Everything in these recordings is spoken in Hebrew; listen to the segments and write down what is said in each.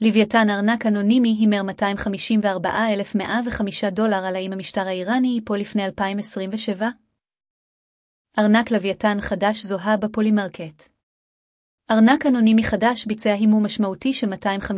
לוויתן ארנק אנונימי הימר $254,105 על האם המשטר האיראני ייפול לפני 2027? ארנק לוויתן חדש זוהה בפולימרקט. ארנק אנונימי חדש ביצע הימור משמעותי של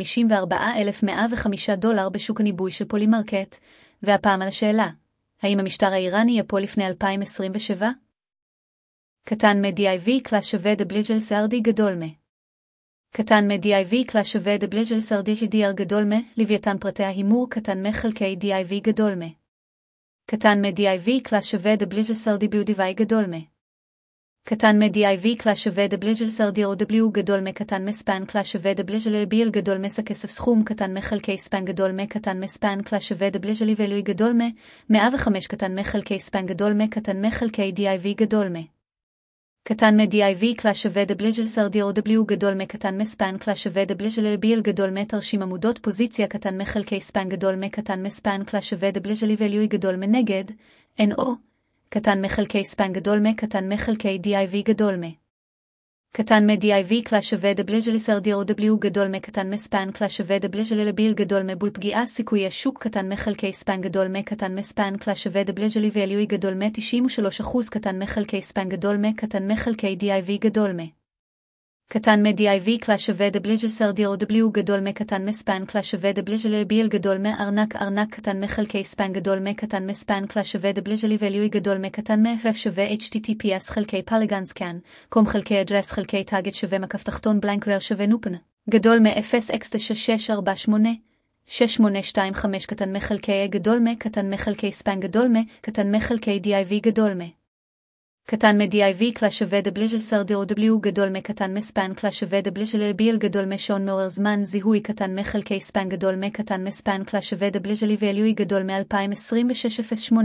$254,105 בשוק הניבוי של פולימרקט, והפעם על השאלה, האם המשטר האיראני ייפול לפני 2027? קטן מ-DIV קלאס שווה דבליג'ל סרדי גדול מ. קטן מ-DIV קלאס שווה דבליג'ל סרדי GDR גדול מ, לוויתן פרטי ההימור קטן מ-חלקי DIV גדול מ. קטן מ-DIV קלאס שווה דבליג'ל סרדי BUDV גדול מ. קטן מ-DIV קלאס שווה דבליג'ל סרדי OW גדול מ. קטן מספן קלאס שווה דבליג'ל LBL גדול מ. כסף סכום קטן מ-חלקי ספן גדול מ. קטן מספן קלאס שווה דבליג'ל איבלוי גדול מ. 105 קטן מ-חלקי ספן גדול מ. קטן מ-חלקי DIV גדול מ. קטן מ-DIV קלאס שווה דבליג'ל סרדי OW גדול מ. קטן מספן קלאס שווה דבליג'ל LBL גדול מ. תרשים עמודות פוזיציה קטן מ-חלקי ספן גדול מ. קטן מספן קלאס שווה דבליג'ל איבלוי גדול מ. נגד NO קטן מ-חלקי ספן גדול מ. קטן מ-חלקי DIV גדול מ. קטן מ-DIV קלאס שווה דבליג'ל סרדי OW גדול מ. קטן מספן קלאס שווה דבליג'ל LBL גדול מ. בול פגיעה סיכוי השוק קטן מ-חלקי ספן גדול מ. קטן מספן קלאס שווה דבליג'ל איבלוי גדול מ. 93% קטן מ-חלקי ספן גדול מ. קטן מ-חלקי DIV גדול מ. קטן מ-DIV קלאס שווה דבליג'ל סרדי OW גדול מ. קטן מספן קלאס שווה דבליג'ל LBL גדול מ. ארנק קטן מ-חלקי ספן גדול מ. קטן מספן קלאס שווה דבליג'ל איבלוי גדול מ. קטן מ-רף שווה HTTPS חלקי פלגן סקן, קום חלקי אדרס חלקי טאגט שווה מקף תחתון בלנקרר שווה נופן, גדול מ-0x9648, 6825 קטן מ-חלקי גדול מ. קטן מ-חלקי ספן גדול מ. קטן מ-חלקי DIV גדול מ. קטן מ-DIV קלאס שווה דבליג'ל סרדי OW גדול מ. קטן מספן קלאס שווה דבליג'ל LBL גדול מ. שעון מעורר זמן זיהוי קטן מ-חלקי ספן גדול מ. קטן מספן קלאס שווה דבליג'ל איבלוי גדול מ-2026-08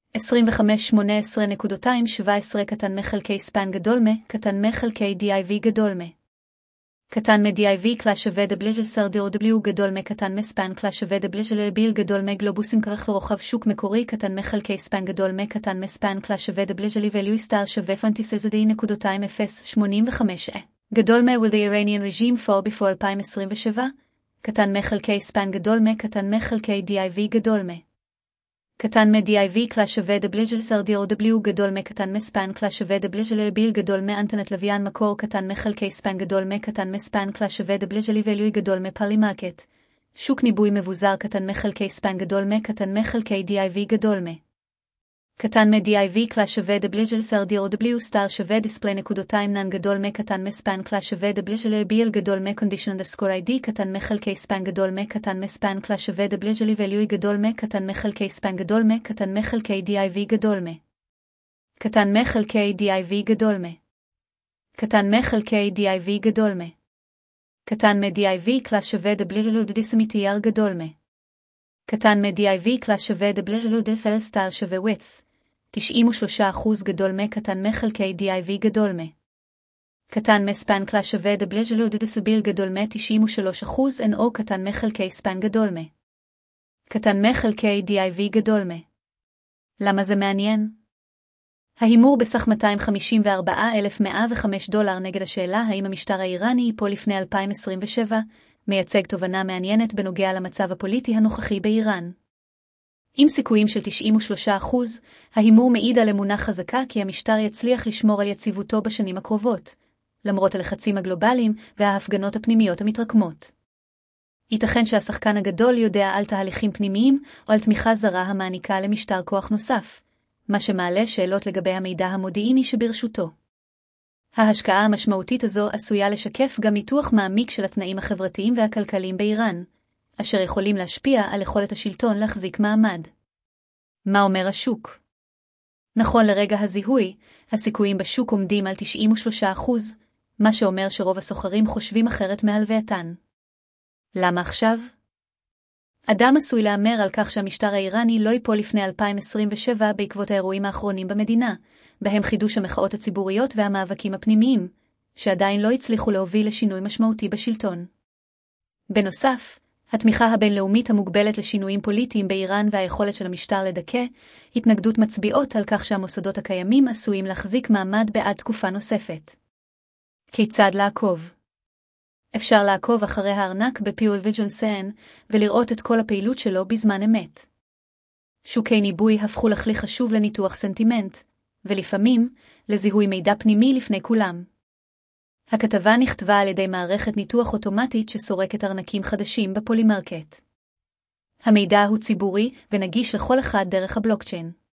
2518.217 קטן מ-חלקי ספן גדול מ. קטן מ-חלקי DIV גדול מ. קטן מ-DIV קלאס שווה דבליג'ל סרדי OW גדול מ. קטן מספן קלאס שווה דבליג'ל LBL גדול מ. גלובוסים כרך ורוחב שוק מקורי קטן מ-חלקי ספן גדול מ. קטן מספן קלאס שווה דבליג'ל איבלוי סטאר שווה פנטיסזדי.085 גדול מ. will the Iranian regime fall before 2027 קטן מ-חלקי ספן גדול מ. קטן מ-חלקי DIV גדול מ. קטן מ-DIV קלאס שווה דבליג'ל סרדי OW גדול מ. קטן מספן קלאס שווה דבליג'ל LBL גדול מ. אנטנת לוויין מקור קטן מ-חלקי ספן גדול מ. קטן מספן קלאס שווה דבליג'ל איבלוי גדול מ. פולימרקט שוק ניבוי מבוזר קטן מ-חלקי ספן גדול מ. קטן מ-חלקי DIV גדול מ. קטן מ-DIV קלאס שווה דבליג'ל סרדי OW סטאר שווה דיספלי נן גדול מ. קטן מספן קלאס שווה דבליג'ל LBL גדול מ. condition_ID קטן מ-חלקי ספן גדול מ. קטן מספן קלאס שווה דבליג'ל איבלוי גדול מ. קטן מ-חלקי ספן גדול מ. קטן מ-חלקי DIV גדול מ. קטן מ-חלקי DIV גדול מ. קטן מ-חלקי DIV גדול מ. קטן מ-DIV קלאס שווה דבליג'ל דיסמיטייר גדול מ. קטן מ-DIV קלאס שווה דבליג'ל דפל סטאר שווה width 93% גדול מ. קטן מ-חלקי DIV גדול מ. קטן מספן קלאס שווה דבליג'ל דיסביל גדול מ. 93% NO קטן מ-חלקי ספן גדול מ. קטן מ-חלקי DIV גדול מ. למה זה מעניין? ההימור בסך $254,105 נגד השאלה האם המשטר האיראני ייפול לפני 2027 מייצג תובנה מעניינת בנוגע למצב הפוליטי הנוכחי באיראן. עם סיכויים של 93%, ההימור מעיד על אמונה חזקה כי המשטר יצליח לשמור על יציבותו בשנים הקרובות, למרות הלחצים הגלובליים וההפגנות הפנימיות המתרקמות. ייתכן שהשחקן הגדול יודע על תהליכים פנימיים או על תמיכה זרה המעניקה למשטר כוח נוסף, מה שמעלה שאלות לגבי המידע המודיעיני שברשותו. ההשקעה המשמעותית הזו עשויה לשקף גם ניתוח מעמיק של התנאים החברתיים והכלכליים באיראן, אשר יכולים להשפיע על יכולת השלטון להחזיק מעמד. מה אומר השוק? נכון לרגע הזיהוי, הסיכויים בשוק עומדים על 93%, מה שאומר שרוב הסוחרים חושבים אחרת מהלווייתן. למה עכשיו? אדם עשוי לאמר על כך שהמשטר האיראני לא ייפול לפני 2027 בעקבות האירועים האחרונים במדינה, בהם חידוש המחאות הציבוריות והמאבקים הפנימיים, שעדיין לא הצליחו להוביל לשינוי משמעותי בשלטון. בנוסף, התמיכה הבינלאומית המוגבלת לשינויים פוליטיים באיראן והיכולת של המשטר לדכא, התנגדות מצביעות על כך שהמוסדות הקיימים עשויים להחזיק מעמד בעד תקופה נוספת. כיצד לעקוב? אפשר לעקוב אחרי הארנק בפיול ויג'נסן ולראות את כל הפעילות שלו בזמן אמת. שוקי ניבוי הפכו לכלי חשוב לניתוח סנטימנט, ולפעמים לזיהוי מידע פנימי לפני כולם. הכתבה נכתבה על ידי מערכת ניתוח אוטומטית שסורקת ארנקים חדשים בפולימרקט. המידע הוא ציבורי ונגיש לכל אחד דרך הבלוקצ'יין.